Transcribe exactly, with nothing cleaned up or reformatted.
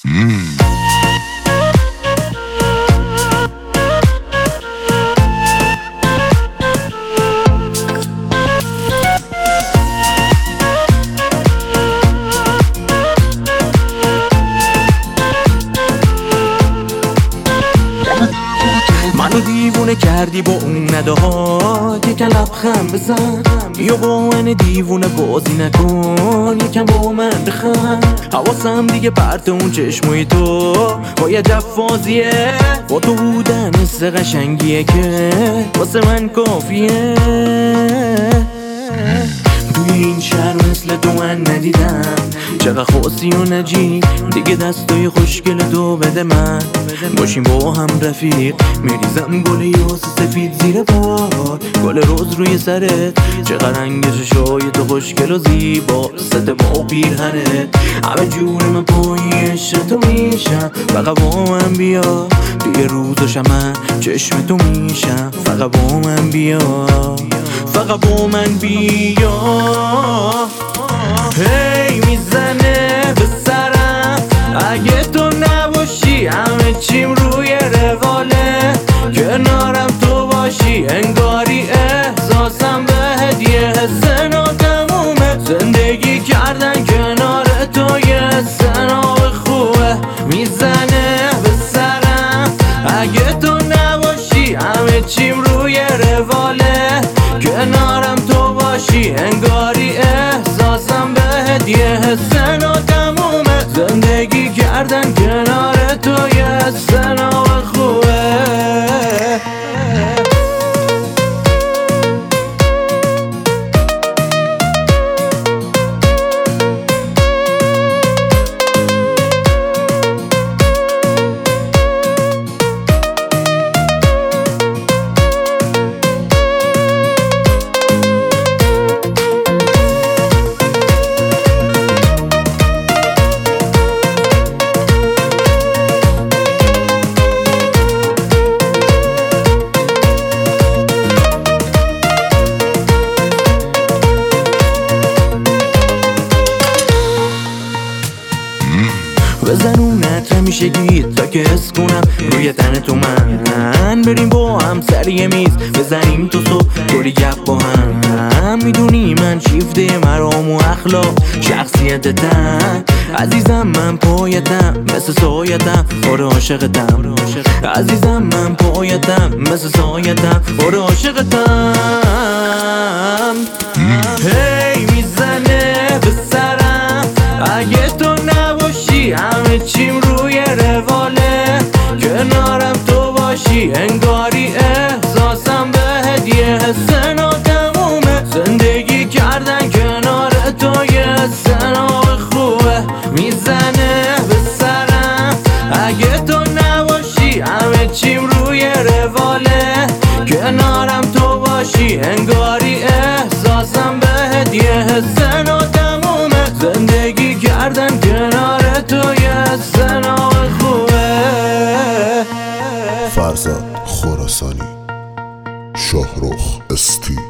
منو دیوونه کردی با اون نداها، یکم لبخند بزن، یا با من دیوونه بازی نکن، یکم با من بخند. حواسم دیگه پرت اون چشموی تو با یه جفازیه، با تو بودن حس قشنگیه که واسه من کافیه. توی این شهر مثل تو من ندیدم، چقدر خاصی و نجیب، دیگه دستای خوشگل تو بده من، باشیم با هم رفیق. میریزم گل یاس سفید زیر پا، گل روز روی سرت، چقدر رنگ چشای تو خوشگل و زیبا، ست با پیرهنت، همه جون من پای عشق تو میشم. فقط با من بیا توی روز و شمن، چشم تو میشم. فقط با من بیا، فقط با من بیا. هی میزنه به سرم اگه تو نباشی، همه چیم روی رواله، کنارم تو باشی انگاری احساسم بهت یه حس ناتمومه. زندگی کردن کنار تو یه حس خوبه. میزنه به سرم اگه تو نباشی، همه چیم روی رواله، کنارم تو باشی انگاری احساسم بهت یه حس ناتمومه. زندگی کردن کنار تو یه حس خوبه. بزن اون نتر میشه گید تا که حس کنم روی تن تو من، بریم با هم سر یه میز بزنیم تو صبح طوری گپ با هم. میدونی من شیفته مرام و اخلاق شخصیتتم، عزیزم من پایتم مثل سایتم، آره عاشقتم. عزیزم من پایتم مثل سایتم، آره عاشقتم. هی میزنه به سرم اگه تو نباشی، همه چیم روی رواله، کنارم تو باشی انگاری احساسم بهت یه حس ناتمومه. زندگی کردن کنار تو یه حس خوبه. میزنه به سرم اگه تو نباشی، همه چیم روی رواله، کنارم تو باشی انگاری احساسم بهت یه حس ناتمومه. زندگی کردن کنار تو یه حس خوبه. فرزاد خراسانی، شاهرخ استی.